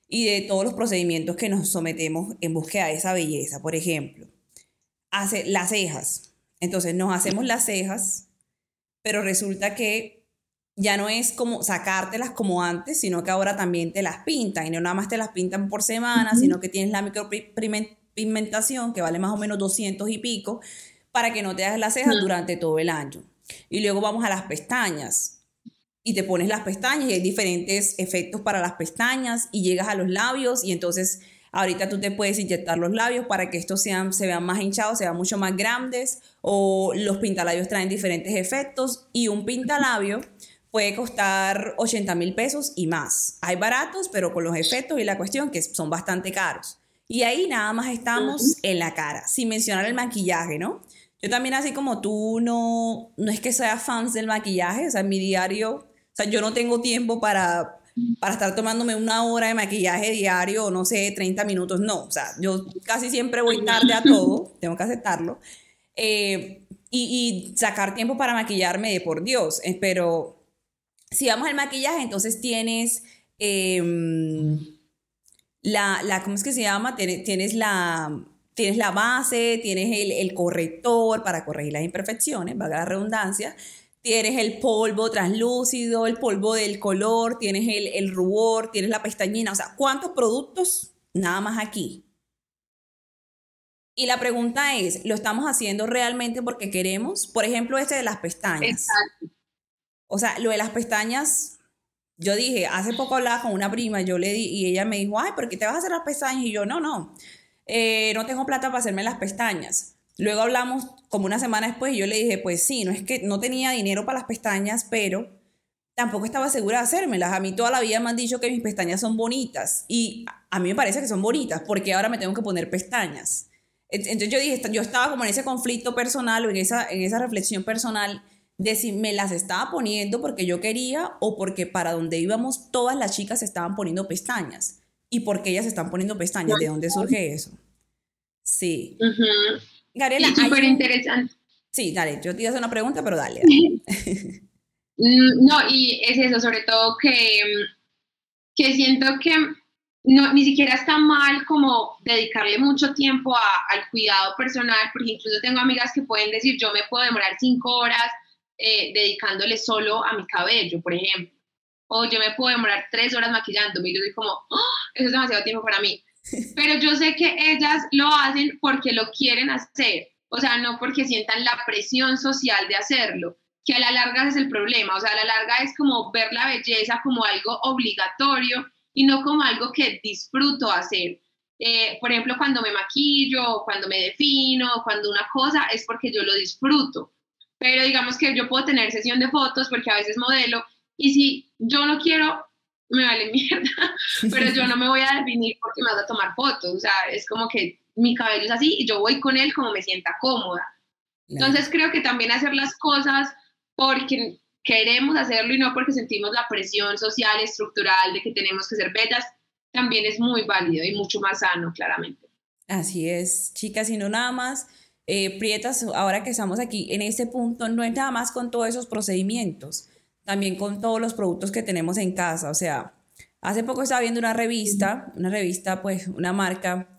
y de todos los procedimientos que nos sometemos en búsqueda de esa belleza. Por ejemplo, hace las cejas. Entonces nos hacemos las cejas, pero resulta que ya no es como sacártelas como antes, sino que ahora también te las pintan. Y no nada más te las pintan por semana, sino que tienes la micropigmentación, que vale más o menos 200 y pico, para que no te hagas las cejas durante todo el año. Y luego vamos a las pestañas. Y te pones las pestañas y hay diferentes efectos para las pestañas y llegas a los labios y entonces ahorita tú te puedes inyectar los labios para que estos se vean más hinchados, se vean mucho más grandes, o los pintalabios traen diferentes efectos y un pintalabio puede costar 80,000 pesos y más. Hay baratos, pero con los efectos y la cuestión que son bastante caros. Y ahí nada más estamos en la cara, sin mencionar el maquillaje, ¿no? Yo también, así como tú, no es que sea fans del maquillaje, o sea, en mi diario, o sea, yo no tengo tiempo para estar tomándome una hora de maquillaje diario, o no sé, 30 minutos, no, o sea, yo casi siempre voy tarde a todo, tengo que aceptarlo, y sacar tiempo para maquillarme, de por Dios, pero si vamos al maquillaje, entonces tienes ¿cómo es que se llama? Tienes la base, tienes el corrector para corregir las imperfecciones, valga la redundancia, tienes el polvo translúcido, el polvo del color, tienes el rubor, tienes la pestañina, o sea, ¿cuántos productos? Nada más aquí. Y la pregunta es, ¿lo estamos haciendo realmente porque queremos? Por ejemplo, este de las pestañas. Exacto. O sea, lo de las pestañas, yo dije, hace poco hablaba con una prima, yo le di, y ella me dijo, ay, ¿por qué te vas a hacer las pestañas? Y yo, no tengo plata para hacerme las pestañas. Luego hablamos como una semana después y yo le dije, pues sí, no es que no tenía dinero para las pestañas, pero tampoco estaba segura de hacérmelas. A mí toda la vida me han dicho que mis pestañas son bonitas y a mí me parece que son bonitas, porque ahora me tengo que poner pestañas. Entonces yo dije, yo estaba como en ese conflicto personal o en esa reflexión personal de si me las estaba poniendo porque yo quería o porque para donde íbamos todas las chicas se estaban poniendo pestañas. ¿Y por qué ellas se están poniendo pestañas? ¿De dónde surge eso? Sí. Gabriela, Y súper interesante. Sí, dale, yo te iba a hacer una pregunta, pero dale. No, y es eso, sobre todo que siento que no, ni siquiera está mal como dedicarle mucho tiempo al cuidado personal, porque incluso tengo amigas que pueden decir, yo me puedo demorar 5 horas dedicándole solo a mi cabello, por ejemplo, o yo me puedo demorar 3 horas maquillándome, y yo soy como, oh, eso es demasiado tiempo para mí, pero yo sé que ellas lo hacen porque lo quieren hacer, o sea, no porque sientan la presión social de hacerlo, que a la larga ese es el problema, o sea, a la larga es como ver la belleza como algo obligatorio y no como algo que disfruto hacer. Por ejemplo, cuando me maquillo, cuando me defino, cuando una cosa es porque yo lo disfruto. Pero digamos que yo puedo tener sesión de fotos porque a veces modelo y si yo no quiero, me vale mierda, pero yo no me voy a definir porque me vas a tomar fotos. O sea, es como que mi cabello es así y yo voy con él como me sienta cómoda. Entonces creo que también hacer las cosas porque queremos hacerlo y no porque sentimos la presión social, estructural de que tenemos que ser bellas, también es muy válido y mucho más sano, claramente. Así es, chicas, y no nada más, prietas, ahora que estamos aquí en este punto, no es nada más con todos esos procedimientos, también con todos los productos que tenemos en casa. O sea, hace poco estaba viendo una revista, pues una marca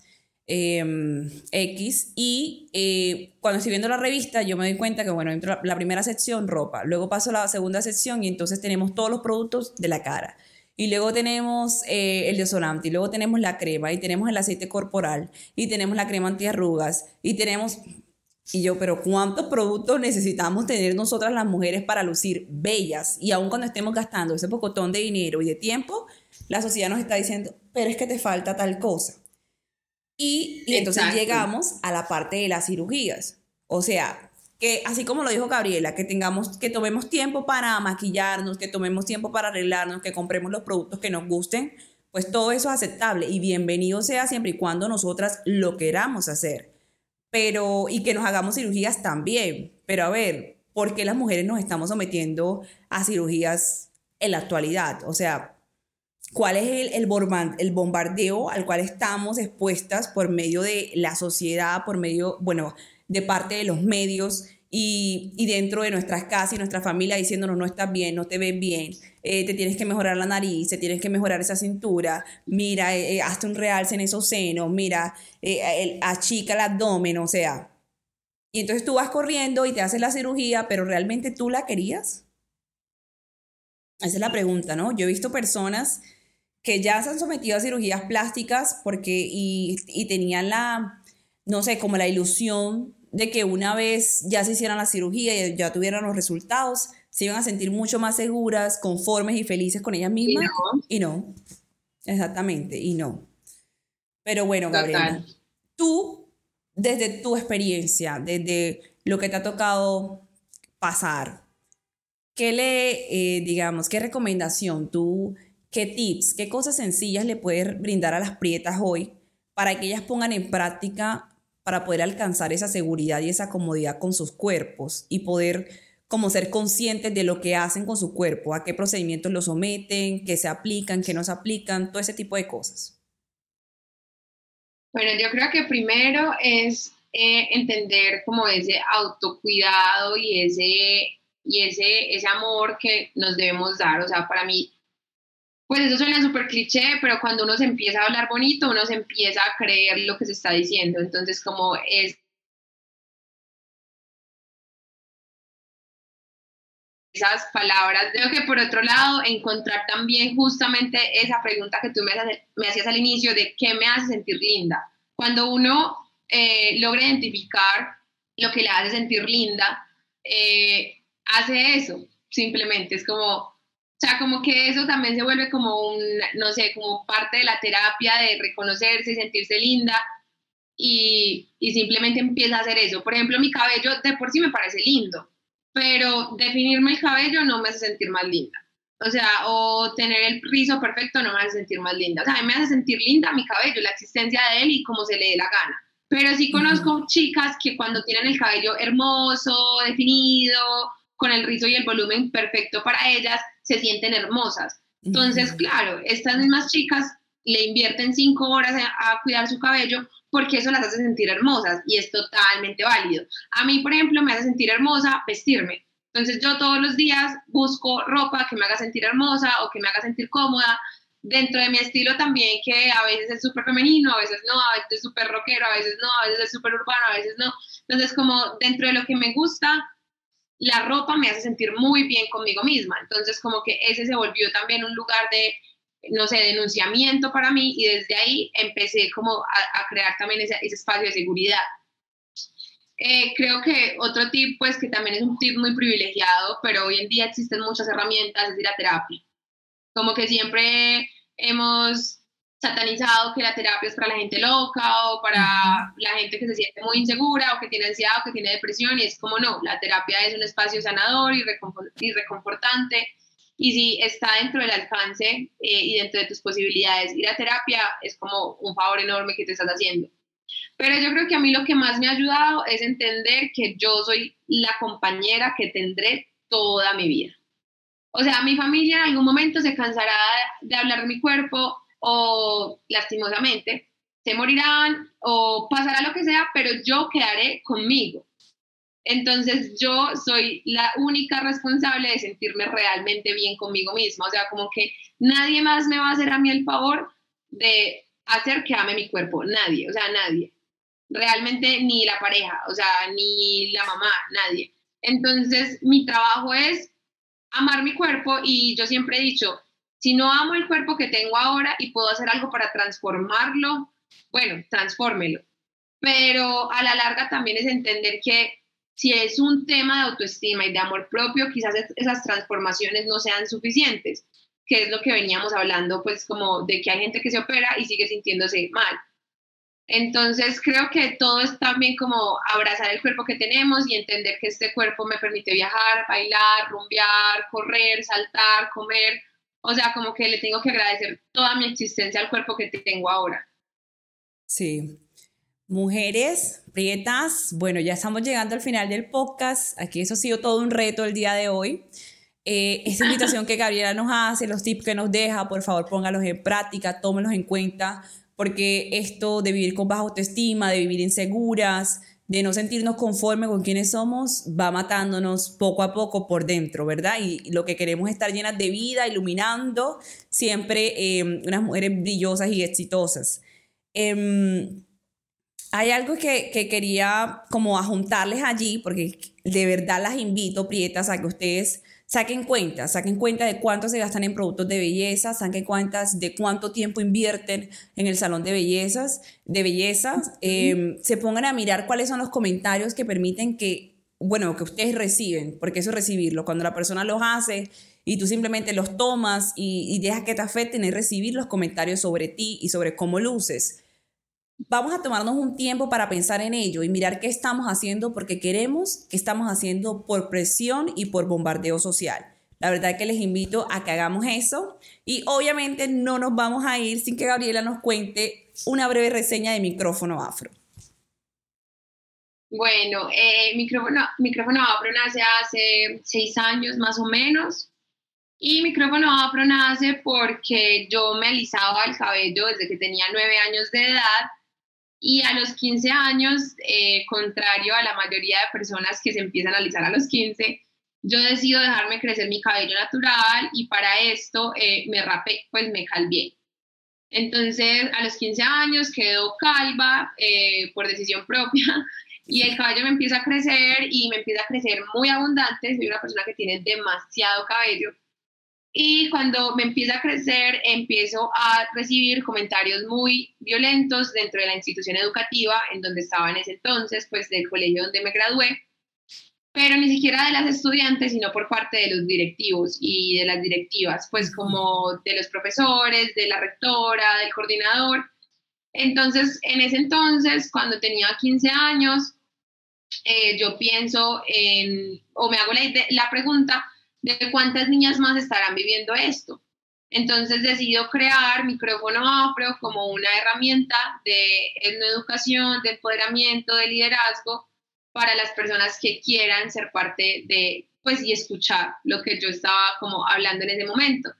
X, y cuando estoy viendo la revista yo me doy cuenta que, bueno, entro la primera sección, ropa, luego paso a la segunda sección y entonces tenemos todos los productos de la cara, y luego tenemos el desodorante, y luego tenemos la crema, y tenemos el aceite corporal, y tenemos la crema antiarrugas, y yo, pero ¿cuántos productos necesitamos tener nosotras las mujeres para lucir bellas? Y aun cuando estemos gastando ese pocotón de dinero y de tiempo, la sociedad nos está diciendo, pero es que te falta tal cosa. Y entonces llegamos a la parte de las cirugías. O sea, que así como lo dijo Gabriela, que tomemos tiempo para maquillarnos, que tomemos tiempo para arreglarnos, que compremos los productos que nos gusten, pues todo eso es aceptable y bienvenido sea siempre y cuando nosotras lo queramos hacer. Y que nos hagamos cirugías también. Pero a ver, ¿por qué las mujeres nos estamos sometiendo a cirugías en la actualidad? O sea, ¿cuál es el bombardeo al cual estamos expuestas por medio de la sociedad, por medio, bueno, de parte de los medios y dentro de nuestras casas y nuestra familia diciéndonos no estás bien, no te ves bien, te tienes que mejorar la nariz, te tienes que mejorar esa cintura, mira, hazte un realce en esos senos, mira, achica el abdomen, o sea. Y entonces tú vas corriendo y te haces la cirugía, pero ¿realmente tú la querías? Esa es la pregunta, ¿no? Yo he visto personas que ya se han sometido a cirugías plásticas porque y tenían la, no sé, como la ilusión de que una vez ya se hicieran la cirugía y ya tuvieran los resultados, se iban a sentir mucho más seguras, conformes y felices con ellas Y mismas. no, Y no, exactamente, y no. Pero bueno, Gabriela, total. tú, desde tu experiencia, desde lo que te ha tocado pasar, digamos, qué recomendación tú, qué tips, qué cosas sencillas le puedes brindar a las prietas hoy para que ellas pongan en práctica para poder alcanzar esa seguridad y esa comodidad con sus cuerpos y poder como ser conscientes de lo que hacen con su cuerpo, a qué procedimientos lo someten, qué se aplican, qué no se aplican, todo ese tipo de cosas? Bueno, yo creo que primero es entender como ese autocuidado y ese amor que nos debemos dar. O sea, para mí, pues eso suena súper cliché, pero cuando uno se empieza a hablar bonito, uno se empieza a creer lo que se está diciendo. Entonces, como esas palabras. Creo que por otro lado, encontrar también justamente esa pregunta que tú me hacías al inicio de qué me hace sentir linda. Cuando uno logra identificar lo que le hace sentir linda, hace eso, simplemente. Es como, o sea, como que eso también se vuelve como un, no sé, como parte de la terapia de reconocerse y sentirse linda. Y simplemente empieza a hacer eso. Por ejemplo, mi cabello de por sí me parece lindo, pero definirme el cabello no me hace sentir más linda. O sea, o tener el rizo perfecto no me hace sentir más linda. O sea, a mí me hace sentir linda mi cabello, la existencia de él y como se le dé la gana. Pero sí Ujú, conozco chicas que cuando tienen el cabello hermoso, definido, con el rizo y el volumen perfecto para ellas, se sienten hermosas. Entonces, ujú, claro, estas mismas chicas le invierten 5 horas a cuidar su cabello porque eso las hace sentir hermosas y es totalmente válido. A mí, por ejemplo, me hace sentir hermosa vestirme. Entonces yo todos los días busco ropa que me haga sentir hermosa o que me haga sentir cómoda dentro de mi estilo también, que a veces es súper femenino, a veces no, a veces es súper rockero, a veces no, a veces es súper urbano, a veces no. Entonces como dentro de lo que me gusta, la ropa me hace sentir muy bien conmigo misma. Entonces como que ese se volvió también un lugar de, no sé, denunciamiento para mí y desde ahí empecé como a crear también ese espacio de seguridad. Creo que otro tip, pues que también es un tip muy privilegiado, pero hoy en día existen muchas herramientas, es ir a terapia. Como que siempre hemos satanizado que la terapia es para la gente loca o para ujú. la gente que se siente muy insegura o que tiene ansiedad o que tiene depresión y es como no, la terapia es un espacio sanador y reconfortante y si está dentro del alcance y dentro de tus posibilidades ir a terapia es como un favor enorme que te estás haciendo. Pero yo creo que a mí lo que más me ha ayudado es entender que yo soy la compañera que tendré toda mi vida. O sea, mi familia en algún momento se cansará de hablar de mi cuerpo o lastimosamente se morirán o pasará lo que sea, pero yo quedaré conmigo. Entonces yo soy la única responsable de sentirme realmente bien conmigo misma. O sea, como que nadie más me va a hacer a mí el favor de hacer que ame mi cuerpo. Nadie, o sea, nadie. Realmente ni la pareja, o sea, ni la mamá, nadie. Entonces mi trabajo es amar mi cuerpo y yo siempre he dicho, si no amo el cuerpo que tengo ahora y puedo hacer algo para transformarlo, bueno, transfórmelo. Pero a la larga también es entender que si es un tema de autoestima y de amor propio, quizás esas transformaciones no sean suficientes, que es lo que veníamos hablando, pues como de que hay gente que se opera y sigue sintiéndose mal. Entonces creo que todo es también como abrazar el cuerpo que tenemos y entender que este cuerpo me permite viajar, bailar, rumbear, correr, saltar, comer. O sea, como que le tengo que agradecer toda mi existencia al cuerpo que tengo ahora. Sí. Mujeres, prietas, bueno, ya estamos llegando al final del podcast. Aquí eso ha sido todo un reto el día de hoy. Esta invitación que Gabriela nos hace, los tips que nos deja, por favor póngalos en práctica, tómenlos en cuenta, porque esto de vivir con baja autoestima, de vivir inseguras, de no sentirnos conformes con quienes somos, va matándonos poco a poco por dentro, ¿verdad? Y lo que queremos es estar llenas de vida, iluminando siempre unas mujeres brillosas y exitosas. Hay algo que quería como ajuntarles allí, porque de verdad las invito, prietas, a que ustedes saquen cuenta de cuánto se gastan en productos de belleza, saquen cuentas de cuánto tiempo invierten en el salón de belleza, se pongan a mirar cuáles son los comentarios que permiten que ustedes reciben, porque eso es recibirlo, cuando la persona los hace y tú simplemente los tomas y dejas que te afecten, es recibir los comentarios sobre ti y sobre cómo luces. Vamos a tomarnos un tiempo para pensar en ello y mirar qué estamos haciendo porque queremos, qué estamos haciendo por presión y por bombardeo social. La verdad es que les invito a que hagamos eso y obviamente no nos vamos a ir sin que Gabriela nos cuente una breve reseña de Micrófono Afro. Bueno, Micrófono Afro nace hace 6 años más o menos y Micrófono Afro nace porque yo me alisaba el cabello desde que tenía 9 años de edad. Y a los 15 años, contrario a la mayoría de personas que se empiezan a alisar a los 15, yo decido dejarme crecer mi cabello natural y para esto me rapé, pues me calvié. Entonces, a los 15 años quedo calva por decisión propia y el cabello me empieza a crecer y me empieza a crecer muy abundante. Soy una persona que tiene demasiado cabello. Y cuando me empieza a crecer, empiezo a recibir comentarios muy violentos dentro de la institución educativa en donde estaba en ese entonces, pues del colegio donde me gradué, pero ni siquiera de las estudiantes, sino por parte de los directivos y de las directivas, pues como de los profesores, de la rectora, del coordinador. Entonces, en ese entonces, cuando tenía 15 años, yo pienso o me hago la pregunta, de cuántas niñas más estarán viviendo esto. Entonces decido crear Micrófono Afro como una herramienta de educación, de empoderamiento, de liderazgo para las personas que quieran ser parte de, pues, y escuchar lo que yo estaba como hablando en ese momento.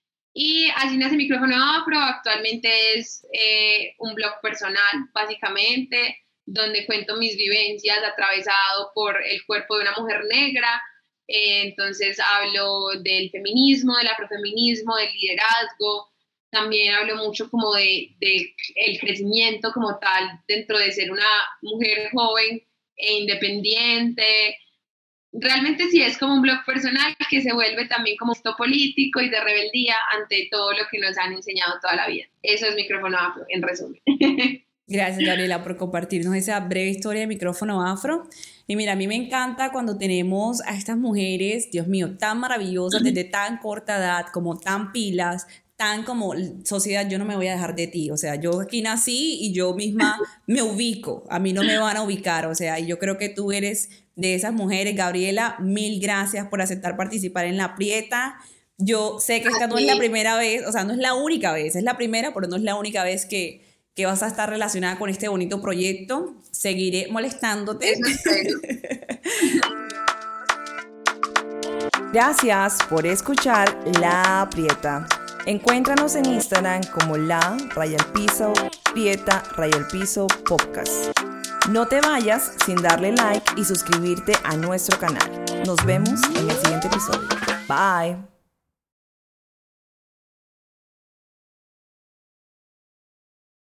Y así nace Micrófono Afro. Actualmente es un blog personal, básicamente, donde cuento mis vivencias atravesado por el cuerpo de una mujer negra. Entonces hablo del feminismo, del afrofeminismo, del liderazgo, también hablo mucho como de el crecimiento como tal dentro de ser una mujer joven e independiente. Realmente sí es como un blog personal que se vuelve también como esto político y de rebeldía ante todo lo que nos han enseñado toda la vida. Eso es Micrófono Afro, en resumen. Gracias, Gabriela, por compartirnos esa breve historia de Micrófono Afro. Y mira, a mí me encanta cuando tenemos a estas mujeres, Dios mío, tan maravillosas desde tan corta edad, como tan pilas, tan como sociedad, yo no me voy a dejar de ti. O sea, yo aquí nací y yo misma me ubico, a mí no me van a ubicar. O sea, y yo creo que tú eres de esas mujeres. Gabriela, mil gracias por aceptar participar en La Prieta. Yo sé que esta no es la primera vez, o sea, no es la única vez, es la primera, pero no es la única vez que vas a estar relacionada con este bonito proyecto. Seguiré molestándote. Gracias por escuchar La Prieta. Encuéntranos en Instagram como _Prieta_podcast. No te vayas sin darle like y suscribirte a nuestro canal. Nos vemos en el siguiente episodio. Bye.